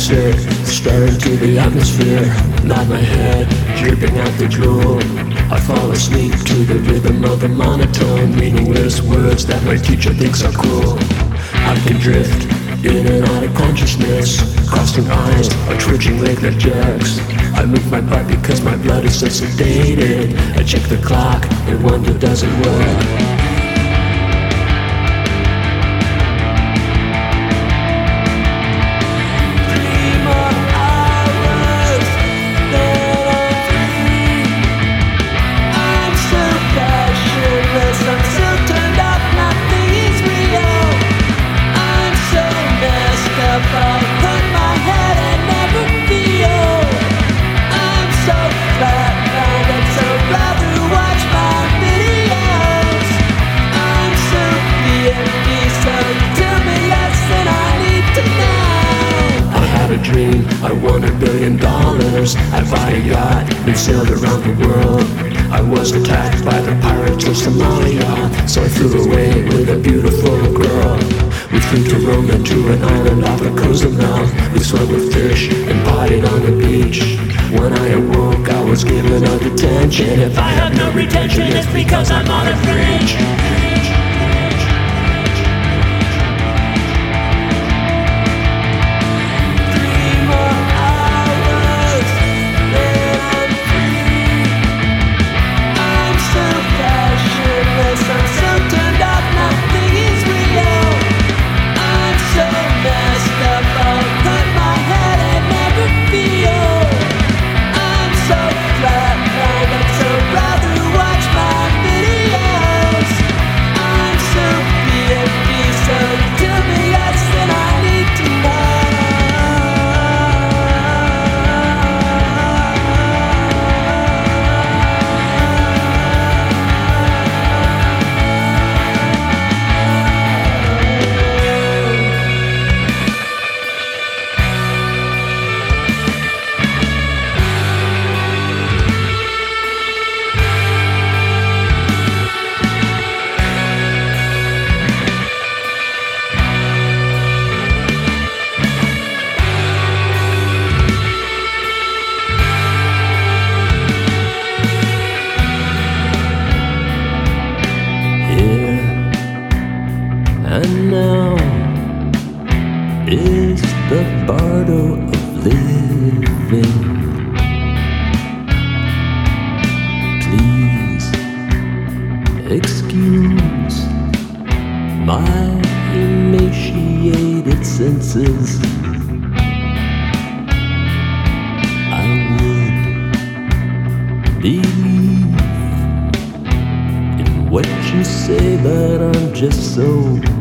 sit, stare into the atmosphere, nod my head, dripping out the drool. I fall asleep to the rhythm of the monotone, meaningless words that my teacher thinks are cool. I can drift in and out of consciousness, crossing eyes or twitching leg that jerks. I move my butt because my blood is so sedated. I check the clock and wonder, does it work? Dream, I won $1 billion. I'd buy a yacht and sailed around the world. I was attacked by the pirates of Somalia, so I flew away with a beautiful girl. We flew to Rome and to an island off the Cozumel. We swam with fish and partied on the beach. When I awoke, I was given a detention. If I have no retention, it's because I'm on a fringe. And now is the bardo of living. Please excuse my emaciated senses. I would believe in what you say, but I'm just so